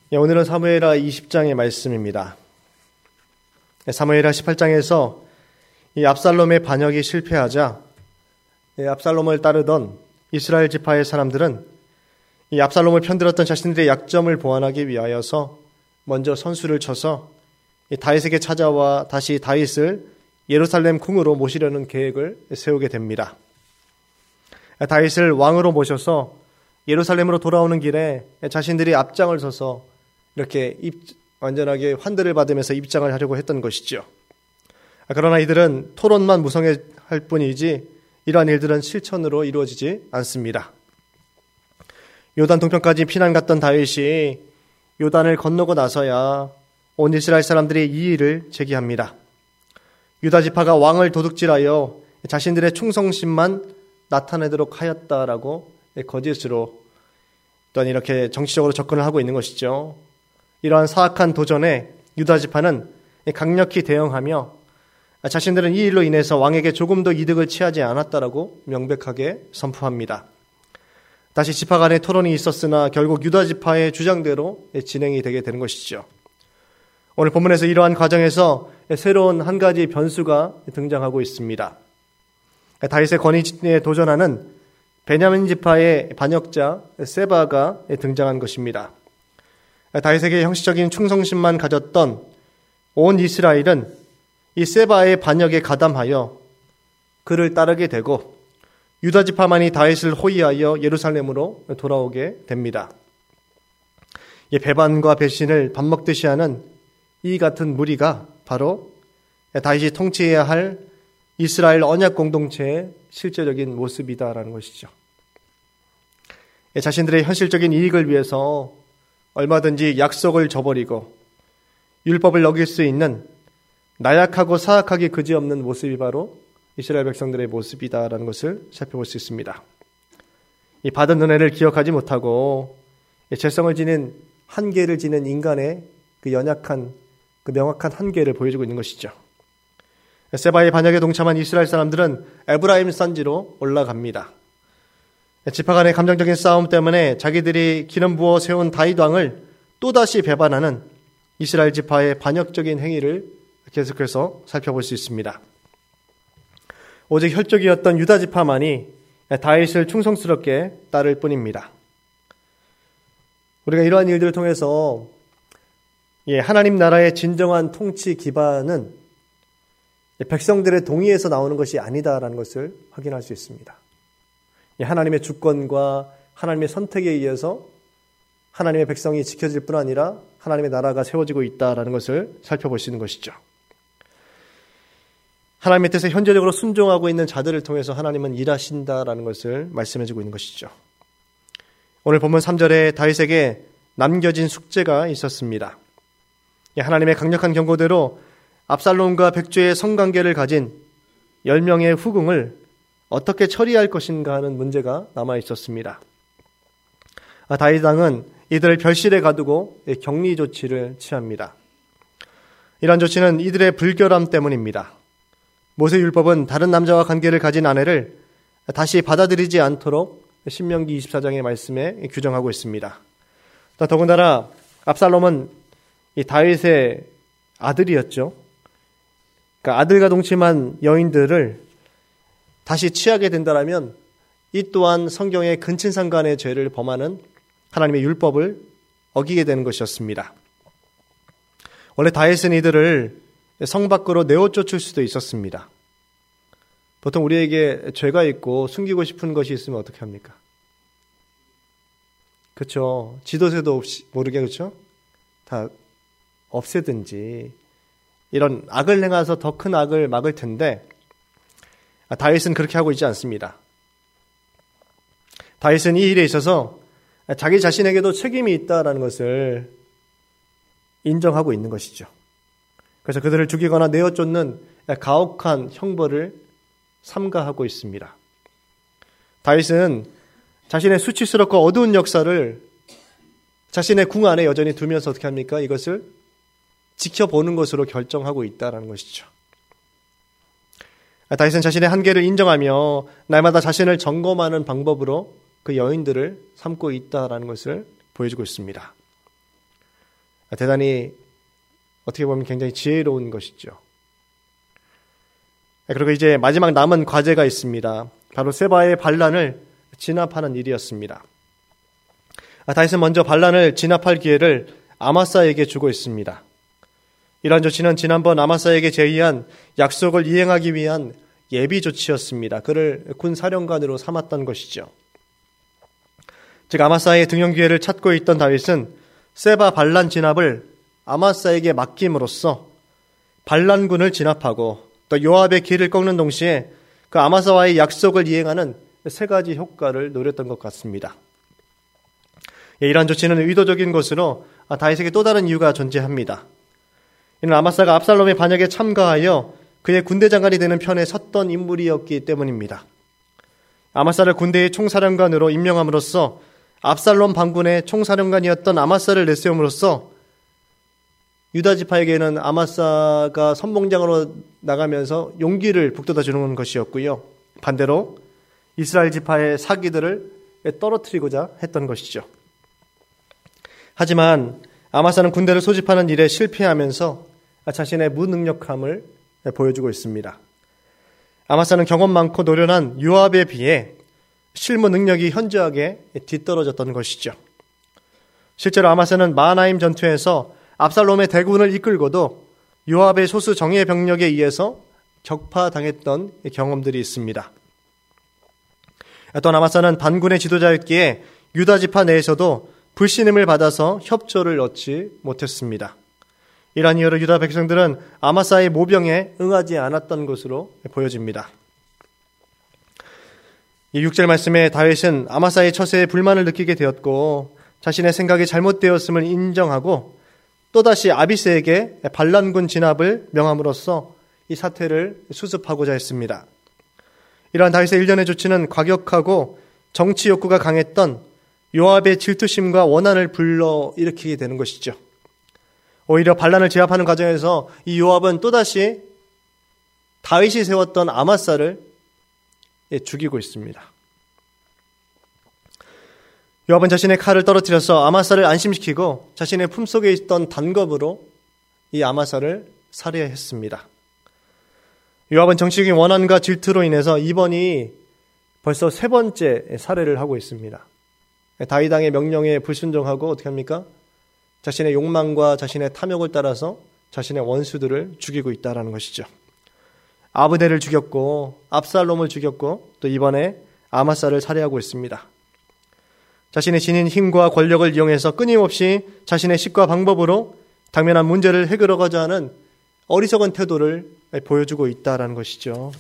오늘은 사무엘하 20장의 말씀입니다. 사무엘하 18장에서 이 압살롬의 반역이 실패하자 압살롬을 따르던 이스라엘 지파의 사람들은 이 압살롬을 편들었던 자신들의 약점을 보완하기 위하여서 먼저 선수를 쳐서 다윗에게 찾아와 다시 다윗을 예루살렘 궁으로 모시려는 계획을 세우게 됩니다. 다윗을 왕으로 모셔서 예루살렘으로 돌아오는 길에 자신들이 앞장을 서서 이렇게 완전하게 환대를 받으면서 입장을 하려고 했던 것이죠. 그러나 이들은 토론만 무성할 뿐이지 이러한 일들은 실천으로 이루어지지 않습니다. 요단 동편까지 피난 갔던 다윗이 요단을 건너고 나서야 온 이스라엘 사람들이 이의를 제기합니다. 유다 지파가 왕을 도둑질하여 자신들의 충성심만 나타내도록 하였다라고 거짓으로 또한 이렇게 정치적으로 접근을 하고 있는 것이죠. 이러한 사악한 도전에 유다 지파는 강력히 대응하며 자신들은 이 일로 인해서 왕에게 조금도 이득을 취하지 않았다라고 명백하게 선포합니다. 다시 지파 간의 토론이 있었으나 결국 유다 지파의 주장대로 진행이 되게 되는 것이죠. 오늘 본문에서 이러한 과정에서 새로운 한 가지 변수가 등장하고 있습니다. 다윗의 권위에 도전하는 베냐민 지파의 반역자 세바가 등장한 것입니다. 다윗에게 형식적인 충성심만 가졌던 온 이스라엘은 이 세바의 반역에 가담하여 그를 따르게 되고 유다 지파만이 다윗을 호위하여 예루살렘으로 돌아오게 됩니다. 이 배반과 배신을 밥 먹듯이 하는 이 같은 무리가 바로 다윗이 통치해야 할 이스라엘 언약 공동체의 실제적인 모습이다라는 것이죠. 자신들의 현실적인 이익을 위해서 얼마든지 약속을 저버리고 율법을 어길 수 있는 나약하고 사악하기 그지없는 모습이 바로 이스라엘 백성들의 모습이다라는 것을 살펴볼 수 있습니다. 이 받은 은혜를 기억하지 못하고 죄성을 지닌 한계를 지닌 인간의 그 연약한 그 명확한 한계를 보여주고 있는 것이죠. 세바의 반역에 동참한 이스라엘 사람들은 에브라임 산지로 올라갑니다. 지파 간의 감정적인 싸움 때문에 자기들이 기름 부어 세운 다윗 왕을 또다시 배반하는 이스라엘 지파의 반역적인 행위를 계속해서 살펴볼 수 있습니다. 오직 혈족이었던 유다 지파만이 다윗을 충성스럽게 따를 뿐입니다. 우리가 이러한 일들을 통해서 하나님 나라의 진정한 통치 기반은 백성들의 동의에서 나오는 것이 아니다라는 것을 확인할 수 있습니다. 하나님의 주권과 하나님의 선택에 의해서 하나님의 백성이 지켜질 뿐 아니라 하나님의 나라가 세워지고 있다라는 것을 살펴볼 수 있는 것이죠. 하나님의 뜻에 현재적으로 순종하고 있는 자들을 통해서 하나님은 일하신다라는 것을 말씀해주고 있는 것이죠. 오늘 본문 3절에 다윗에게 남겨진 숙제가 있었습니다. 하나님의 강력한 경고대로 압살롬과 백조의 성관계를 가진 10명의 후궁을 어떻게 처리할 것인가 하는 문제가 남아 있었습니다. 다윗 왕은 이들을 별실에 가두고 격리 조치를 취합니다. 이러한 조치는 이들의 불결함 때문입니다. 모세율법은 다른 남자와 관계를 가진 아내를 다시 받아들이지 않도록 신명기 24장의 말씀에 규정하고 있습니다. 더군다나 압살롬은 이 다윗의 아들이었죠. 그러니까 아들과 동침한 여인들을 다시 취하게 된다면 이 또한 성경의 근친상간의 죄를 범하는 하나님의 율법을 어기게 되는 것이었습니다. 원래 다윗은 이들을 성 밖으로 내어쫓을 수도 있었습니다. 보통 우리에게 죄가 있고 숨기고 싶은 것이 있으면 어떻게 합니까? 그렇죠. 지도새도 없이 모르게 그렇죠? 다 없애든지 이런 악을 행해서 더 큰 악을 막을 텐데 다윗은 그렇게 하고 있지 않습니다. 다윗은 이 일에 있어서 자기 자신에게도 책임이 있다라는 것을 인정하고 있는 것이죠. 그래서 그들을 죽이거나 내어쫓는 가혹한 형벌을 삼가하고 있습니다. 다윗은 자신의 수치스럽고 어두운 역사를 자신의 궁 안에 여전히 두면서 어떻게 합니까? 이것을 지켜보는 것으로 결정하고 있다는 것이죠. 다윗은 자신의 한계를 인정하며 날마다 자신을 점검하는 방법으로 그 여인들을 삼고 있다는 것을 보여주고 있습니다. 대단히 어떻게 보면 굉장히 지혜로운 것이죠. 그리고 이제 마지막 남은 과제가 있습니다. 바로 세바의 반란을 진압하는 일이었습니다. 다윗은 먼저 반란을 진압할 기회를 아마사에게 주고 있습니다. 이러한 조치는 지난번 아마사에게 제의한 약속을 이행하기 위한 예비 조치였습니다. 그를 군사령관으로 삼았던 것이죠. 즉 아마사의 등용 기회를 찾고 있던 다윗은 세바 반란 진압을 아마사에게 맡김으로써 반란군을 진압하고 또 요압의 길을 꺾는 동시에 그 아마사와의 약속을 이행하는 세 가지 효과를 노렸던 것 같습니다. 이러한 조치는 의도적인 것으로 다윗에게 또 다른 이유가 존재합니다. 이는 아마사가 압살롬의 반역에 참가하여 그의 군대 장관이 되는 편에 섰던 인물이었기 때문입니다. 아마사를 군대의 총사령관으로 임명함으로써 압살롬 반군의 총사령관이었던 아마사를 내세움으로써 유다 지파에게는 아마사가 선봉장으로 나가면서 용기를 북돋아 주는 것이었고요. 반대로 이스라엘 지파의 사기들을 떨어뜨리고자 했던 것이죠. 하지만 아마사는 군대를 소집하는 일에 실패하면서 자신의 무능력함을 보여주고 있습니다. 아마사는 경험 많고 노련한 요압에 비해 실무 능력이 현저하게 뒤떨어졌던 것이죠. 실제로 아마사는 마하나임 전투에서 압살롬의 대군을 이끌고도 요압의 소수 정예 병력에 의해서 격파당했던 경험들이 있습니다. 또한 아마사는 반군의 지도자였기에 유다 지파 내에서도 불신임을 받아서 협조를 얻지 못했습니다. 이러한 이유로 유다 백성들은 아마사의 모병에 응하지 않았던 것으로 보여집니다. 이 6절 말씀에 다윗은 아마사의 처세에 불만을 느끼게 되었고 자신의 생각이 잘못되었음을 인정하고 또다시 아비스에게 반란군 진압을 명함으로써 이 사태를 수습하고자 했습니다. 이러한 다윗의 일련의 조치는 과격하고 정치 욕구가 강했던 요압의 질투심과 원한을 불러일으키게 되는 것이죠. 오히려 반란을 제압하는 과정에서 이 요압은 또다시 다윗이 세웠던 아마사를 죽이고 있습니다. 요압은 자신의 칼을 떨어뜨려서 아마사를 안심시키고 자신의 품속에 있던 단검으로 이 아마사를 살해했습니다. 요압은 정치적인 원한과 질투로 인해서 이번이 벌써 세 번째 살해를 하고 있습니다. 다윗 왕의 명령에 불순종하고 어떻게 합니까? 자신의 욕망과 자신의 탐욕을 따라서 자신의 원수들을 죽이고 있다는 것이죠. 아브넬을 죽였고 압살롬을 죽였고 또 이번에 아마사를 살해하고 있습니다. 자신의 지닌 힘과 권력을 이용해서 끊임없이 자신의 식과 방법으로 당면한 문제를 해결하고자 하는 어리석은 태도를 보여주고 있다는 것이죠.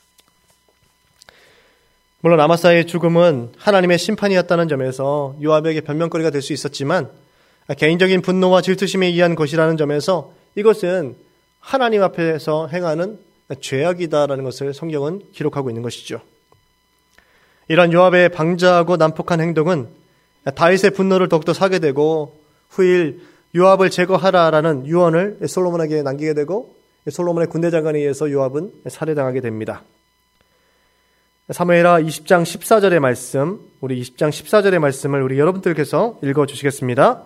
물론 아마사의 죽음은 하나님의 심판이었다는 점에서 요압에게 변명거리가 될 수 있었지만 개인적인 분노와 질투심에 의한 것이라는 점에서 이것은 하나님 앞에서 행하는 죄악이다라는 것을 성경은 기록하고 있는 것이죠. 이러한 요압의 방자하고 난폭한 행동은 다윗의 분노를 더욱더 사게 되고 후일 요압을 제거하라라는 유언을 솔로몬에게 남기게 되고 솔로몬의 군대 장관에 의해서 요압은 살해당하게 됩니다. 사무엘하 20장 14절의 말씀, 우리 20장 14절의 말씀을 우리 여러분들께서 읽어주시겠습니다.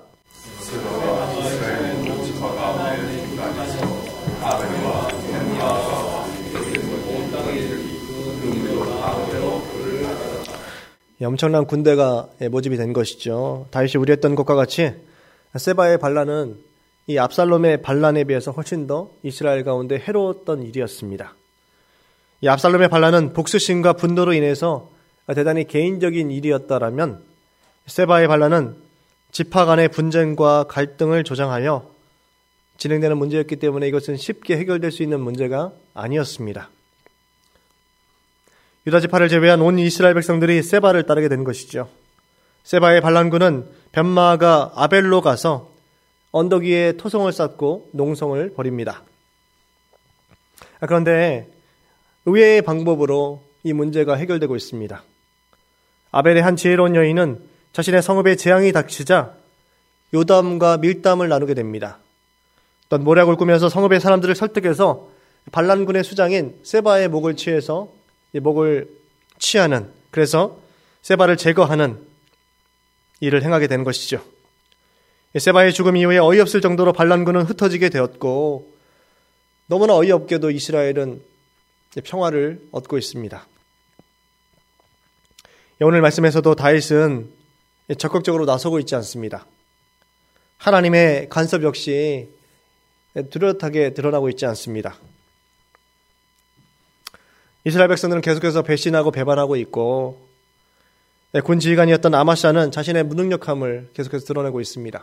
엄청난 군대가 모집이 된 것이죠. 다윗이 우려했던 것과 같이 세바의 반란은 이 압살롬의 반란에 비해서 훨씬 더 이스라엘 가운데 해로웠던 일이었습니다. 이 압살롬의 반란은 복수심과 분노로 인해서 대단히 개인적인 일이었다라면 세바의 반란은 지파 간의 분쟁과 갈등을 조장하여 진행되는 문제였기 때문에 이것은 쉽게 해결될 수 있는 문제가 아니었습니다. 유다 지파를 제외한 온 이스라엘 백성들이 세바를 따르게 된 것이죠. 세바의 반란군은 변마가 아벨로 가서 언덕 위에 토성을 쌓고 농성을 벌입니다. 그런데 의외의 방법으로 이 문제가 해결되고 있습니다. 아벨의 한 지혜로운 여인은 자신의 성읍에 재앙이 닥치자 요담과 밀담을 나누게 됩니다. 또한 모략을 꾸며서 성읍의 사람들을 설득해서 반란군의 수장인 세바의 목을 취해서 이 목을 취하는, 그래서 세바를 제거하는 일을 행하게 되는 것이죠. 세바의 죽음 이후에 어이없을 정도로 반란군은 흩어지게 되었고 너무나 어이없게도 이스라엘은 평화를 얻고 있습니다. 오늘 말씀에서도 다윗은 적극적으로 나서고 있지 않습니다. 하나님의 간섭 역시 뚜렷하게 드러나고 있지 않습니다. 이스라엘 백성들은 계속해서 배신하고 배반하고 있고 군 지휘관이었던 아마샤는 자신의 무능력함을 계속해서 드러내고 있습니다.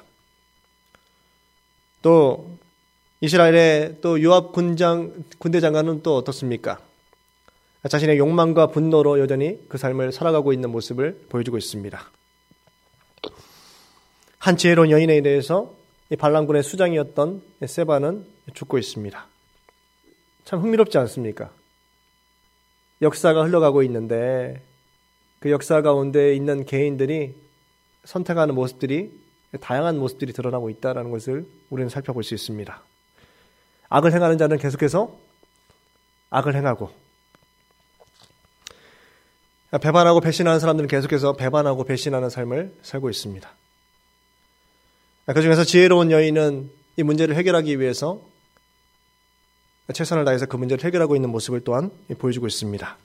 또 이스라엘의 또 요압 군대 장관은 또 어떻습니까? 자신의 욕망과 분노로 여전히 그 삶을 살아가고 있는 모습을 보여주고 있습니다. 한 지혜로운 여인에 대해서 이 반란군의 수장이었던 세바는 죽고 있습니다. 참 흥미롭지 않습니까? 역사가 흘러가고 있는데 그 역사 가운데 있는 개인들이 선택하는 모습들이 다양한 모습들이 드러나고 있다는 것을 우리는 살펴볼 수 있습니다. 악을 행하는 자는 계속해서 악을 행하고 배반하고 배신하는 사람들은 계속해서 배반하고 배신하는 삶을 살고 있습니다. 그중에서 지혜로운 여인은 이 문제를 해결하기 위해서 최선을 다해서 그 문제를 해결하고 있는 모습을 또한 보여주고 있습니다.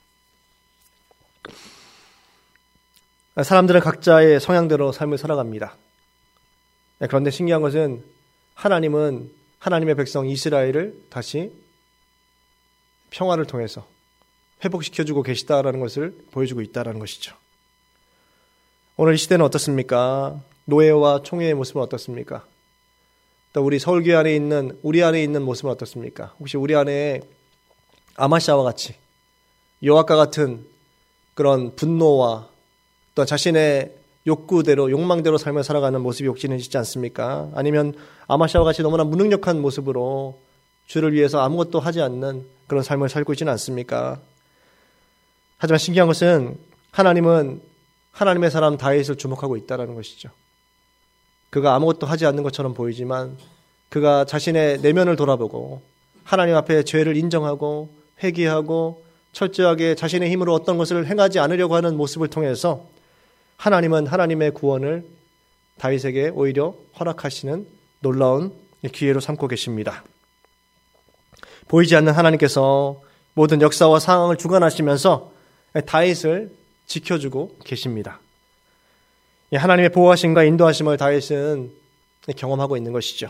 사람들은 각자의 성향대로 삶을 살아갑니다. 그런데 신기한 것은 하나님은 하나님의 백성 이스라엘을 다시 평화를 통해서 회복시켜주고 계시다라는 것을 보여주고 있다는 것이죠. 오늘 이 시대는 어떻습니까? 노예와 총회의 모습은 어떻습니까? 또 우리 서울교회 안에 있는 우리 안에 있는 모습은 어떻습니까? 혹시 우리 안에 아마샤와 같이 요압과 같은 그런 분노와 또 자신의 욕구대로 욕망대로 삶을 살아가는 모습이 혹시는지지 않습니까? 아니면 아마샤와 같이 너무나 무능력한 모습으로 주를 위해서 아무것도 하지 않는 그런 삶을 살고 있지는 않습니까? 하지만 신기한 것은 하나님은 하나님의 사람 다윗을 주목하고 있다는 것이죠. 그가 아무것도 하지 않는 것처럼 보이지만 그가 자신의 내면을 돌아보고 하나님 앞에 죄를 인정하고 회개하고 철저하게 자신의 힘으로 어떤 것을 행하지 않으려고 하는 모습을 통해서 하나님은 하나님의 구원을 다윗에게 오히려 허락하시는 놀라운 기회로 삼고 계십니다. 보이지 않는 하나님께서 모든 역사와 상황을 주관하시면서 다윗을 지켜주고 계십니다. 하나님의 보호하심과 인도하심을 다윗은 경험하고 있는 것이죠.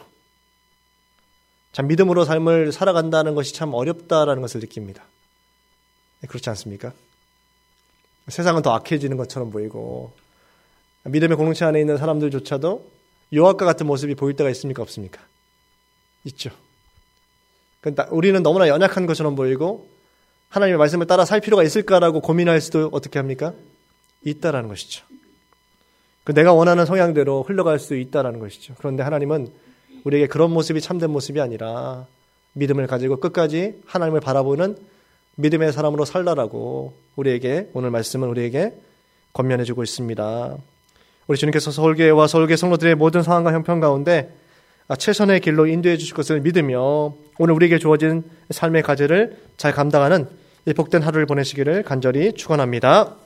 참 믿음으로 삶을 살아간다는 것이 참 어렵다라는 것을 느낍니다. 그렇지 않습니까? 세상은 더 악해지는 것처럼 보이고 믿음의 공동체 안에 있는 사람들조차도 요압과 같은 모습이 보일 때가 있습니까? 없습니까? 있죠. 우리는 너무나 연약한 것처럼 보이고 하나님의 말씀을 따라 살 필요가 있을까라고 고민할 수도 어떻게 합니까? 있다라는 것이죠. 내가 원하는 성향대로 흘러갈 수 있다라는 것이죠. 그런데 하나님은 우리에게 그런 모습이 참된 모습이 아니라 믿음을 가지고 끝까지 하나님을 바라보는 믿음의 사람으로 살라라고 우리에게 오늘 말씀은 우리에게 권면해주고 있습니다. 우리 주님께서 서울교회와 서울교회 성도들의 모든 상황과 형편 가운데 최선의 길로 인도해 주실 것을 믿으며 오늘 우리에게 주어진 삶의 과제를 잘 감당하는 이 복된 하루를 보내시기를 간절히 축원합니다.